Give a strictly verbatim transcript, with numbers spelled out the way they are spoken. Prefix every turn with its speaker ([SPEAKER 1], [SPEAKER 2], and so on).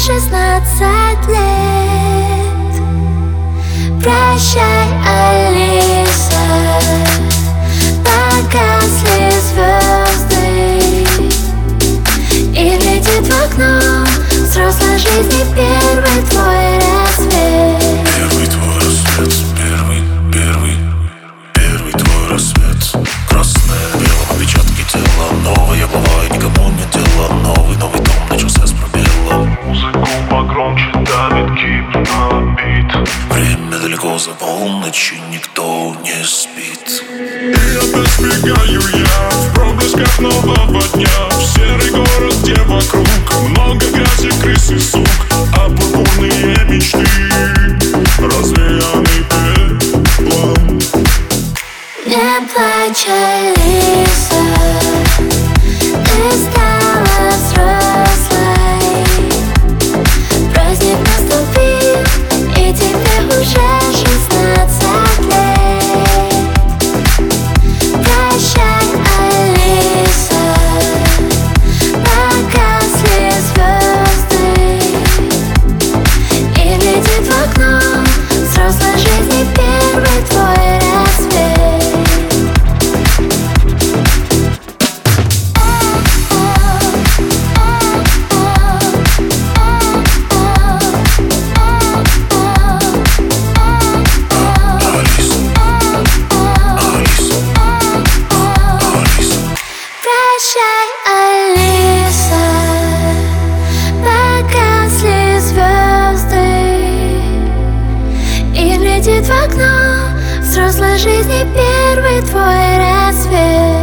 [SPEAKER 1] шестнадцать лет. Прощай, Алиса, погасли звезды, и летит в окно взрослой жизни первый твой рассвет.
[SPEAKER 2] Первый твой рассвет, первый, первый, первый твой рассвет. Красное, белое, отпечатки тела. Новая бывает, никому не дело. Новый, новый дом начался с пробела.
[SPEAKER 3] Музыку погромче давит гипнобит.
[SPEAKER 2] Время далеко за полночь, и никто не спит.
[SPEAKER 3] И опять сбегаю я в проблесках нового дня, в серый город, где вокруг много грязи, крыс и сук, а пурпурные мечты развеяны пеплом.
[SPEAKER 1] Не плачь, Алиса, ты стала взрослой. Праздник наступил, и тебе уже шестнадцать лет. Прощай, Алиса, погасли звезды, и летит в окно взрослой жизни первый твой рассвет. Прощай, Алиса, погасли звезды, и летит в окно взрослой жизни первый твой рассвет.